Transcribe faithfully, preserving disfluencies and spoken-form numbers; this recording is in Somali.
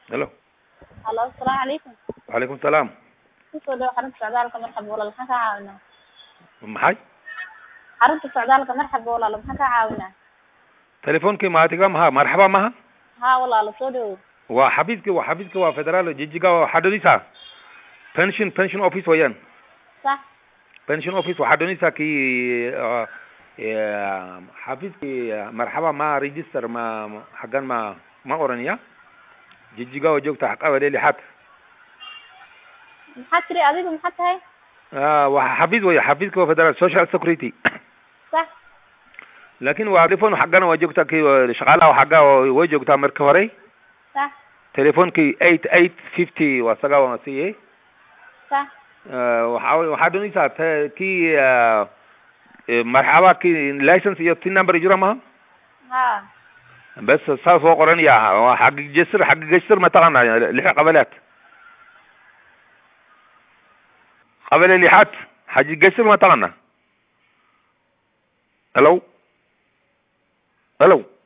الو Hello, السلام عليكم. وعليكم السلام. Kusoo dhaw xarunta socdaalka marxaba walaal maxaan kaa caawinaa? maxay Xarunta socdaalka marxaba walaal maxaan kaa caawinaa? telefonkii maatiga maha marxaba maha Haa walaal soo dhaw. waa xafiiskii waa xafiiskii waa federaal jijiga waxaa doonaysaa pension pension office weeyaan Sax. pension office waxaa doonaysaa kii xafiiskii marxaba ma register ma xaggan ma ma oranayaa jijiga oo joogta qabale lixaad Maxaad tiri adigu maxaad tahay? waa xafiis weeye xafiiska waa federaal social security Sax. laakiin waa telefoon xaggana waa joogtaa kii shaqaalaha xagga way joogtaa marka hore Sax. telefonkii eight eight fifty waa saga waa siiyey Sax. waxaa waxaa doonaysaa kii marxaba kii license iyo tin number jira maha ها bas saas oo qoranaya xag jasir xag jasir ma taqaana lix qabalaat qabale lixaad xag jasir ma taqaana hello hello